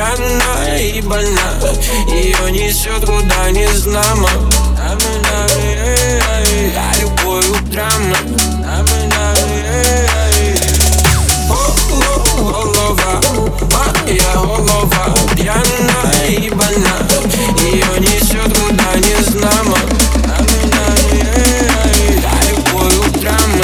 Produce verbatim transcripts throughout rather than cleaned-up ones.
пьяна и больна, ее несет куда не знамо. Я любую драма. Голова, моя голова пьяна и больна, ее несет куда не знамо. Я любую драма.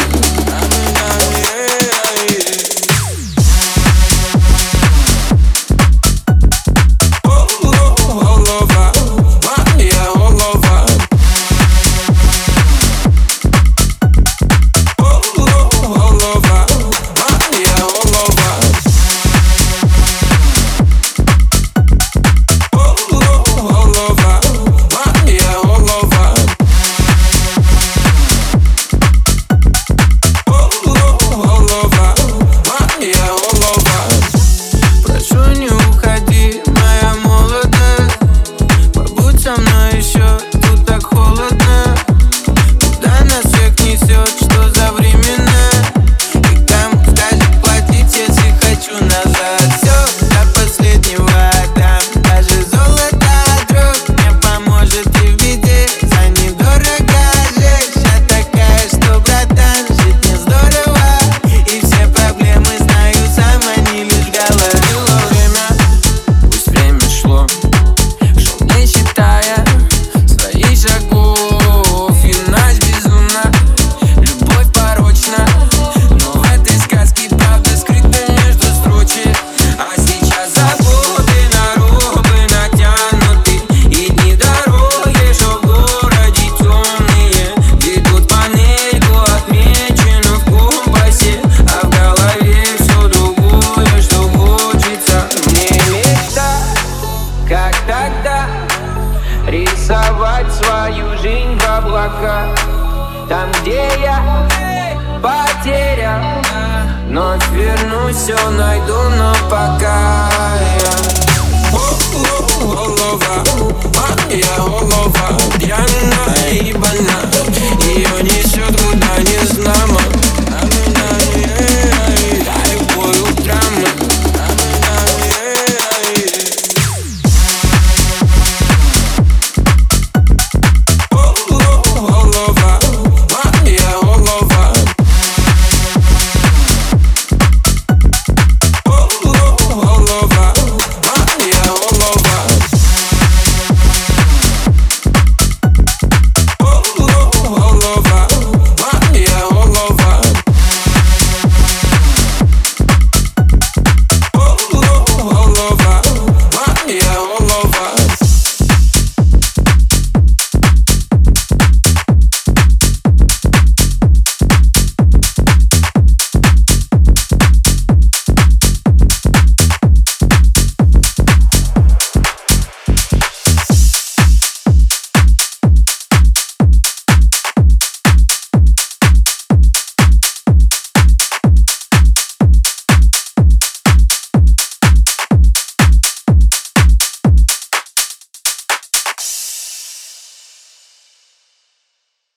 Рисовать свою жизнь в облака, там, где я потерял. Вновь вернусь, все найду, но пока я. Голова, моя голова пьяна